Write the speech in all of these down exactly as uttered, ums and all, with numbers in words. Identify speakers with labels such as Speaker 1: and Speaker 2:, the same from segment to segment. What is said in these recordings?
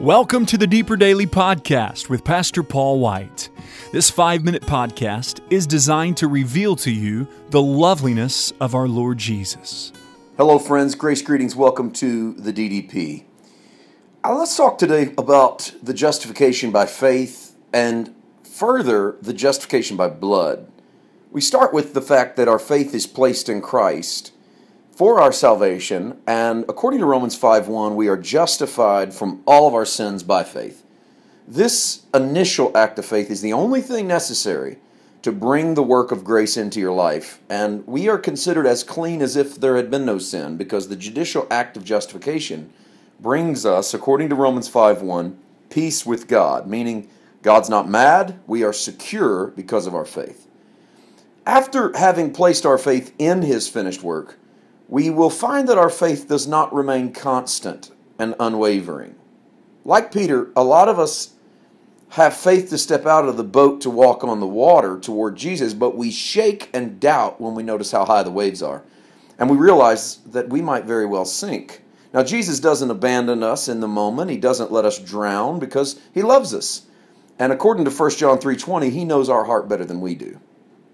Speaker 1: Welcome to the Deeper Daily Podcast with Pastor Paul White. This five-minute podcast is designed to reveal to you the loveliness of our Lord Jesus.
Speaker 2: Hello friends, grace greetings, welcome to the D D P. Uh, let's talk today about the justification by faith and further the justification by blood. We start with the fact that our faith is placed in Christ for our salvation, and according to Romans five one, we are justified from all of our sins by faith. This initial act of faith is the only thing necessary to bring the work of grace into your life, and we are considered as clean as if there had been no sin, because the judicial act of justification brings us, according to Romans five one, peace with God, meaning God's not mad, we are secure because of our faith. After having placed our faith in His finished work, we will find that our faith does not remain constant and unwavering. Like Peter, a lot of us have faith to step out of the boat to walk on the water toward Jesus, but we shake and doubt when we notice how high the waves are. And we realize that we might very well sink. Now, Jesus doesn't abandon us in the moment. He doesn't let us drown because He loves us. And according to First John three twenty, He knows our heart better than we do.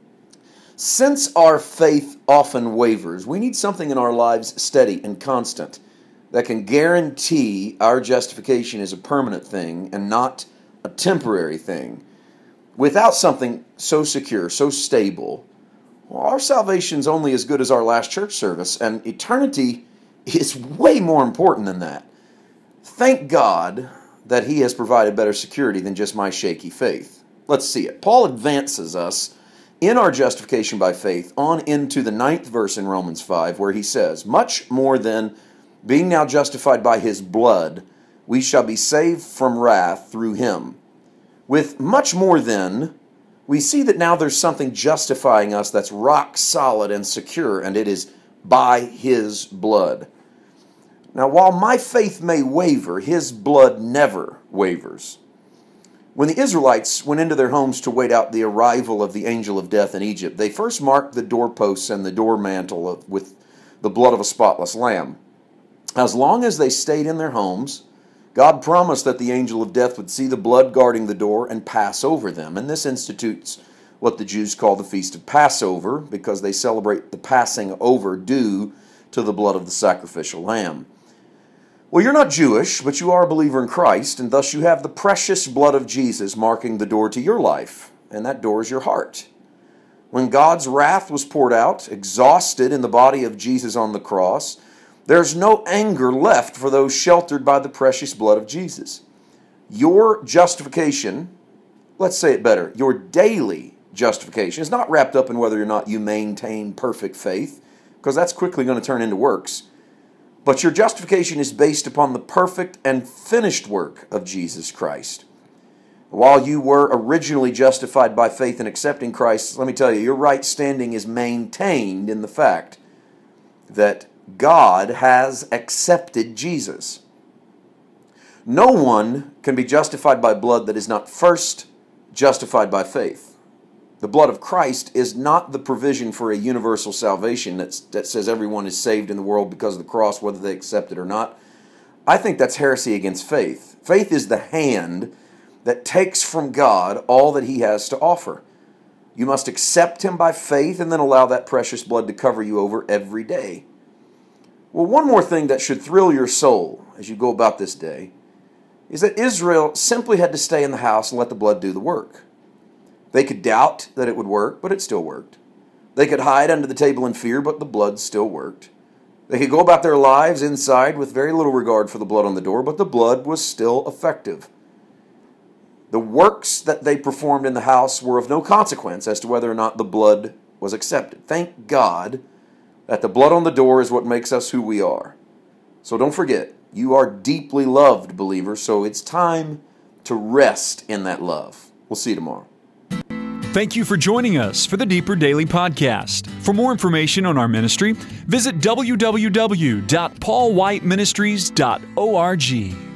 Speaker 2: Since our faith often wavers, we need something in our lives steady and constant that can guarantee our justification is a permanent thing and not a temporary thing. Without something so secure, so stable, well, our salvation's only as good as our last church service, and eternity is way more important than that. Thank God that He has provided better security than just my shaky faith. Let's see it. Paul advances us in our justification by faith on into the ninth verse in Romans five, where he says, much more than being now justified by His blood, we shall be saved from wrath through Him. With much more than, we see that now there's something justifying us that's rock solid and secure, and it is by His blood. Now, while my faith may waver, His blood never wavers. When the Israelites went into their homes to wait out the arrival of the angel of death in Egypt, they first marked the doorposts and the door mantle of, with the blood of a spotless lamb. As long as they stayed in their homes, God promised that the angel of death would see the blood guarding the door and pass over them. And this institutes what the Jews call the Feast of Passover, because they celebrate the passing over due to the blood of the sacrificial lamb. Well, you're not Jewish, but you are a believer in Christ, and thus you have the precious blood of Jesus marking the door to your life, and that door is your heart. When God's wrath was poured out, exhausted in the body of Jesus on the cross, there's no anger left for those sheltered by the precious blood of Jesus. Your justification, let's say it better, your daily justification is not wrapped up in whether or not you maintain perfect faith, because that's quickly going to turn into works. But your justification is based upon the perfect and finished work of Jesus Christ. While you were originally justified by faith in accepting Christ, let me tell you, your right standing is maintained in the fact that God has accepted Jesus. No one can be justified by blood that is not first justified by faith. The blood of Christ is not the provision for a universal salvation that's, that says everyone is saved in the world because of the cross, whether they accept it or not. I think that's heresy against faith. Faith is the hand that takes from God all that He has to offer. You must accept Him by faith and then allow that precious blood to cover you over every day. Well, one more thing that should thrill your soul as you go about this day is that Israel simply had to stay in the house and let the blood do the work. They could doubt that it would work, but it still worked. They could hide under the table in fear, but the blood still worked. They could go about their lives inside with very little regard for the blood on the door, but the blood was still effective. The works that they performed in the house were of no consequence as to whether or not the blood was accepted. Thank God that the blood on the door is what makes us who we are. So don't forget, you are deeply loved, believer, so it's time to rest in that love. We'll see you tomorrow.
Speaker 1: Thank you for joining us for the Deeper Daily Podcast. For more information on our ministry, visit w w w dot paul white ministries dot org.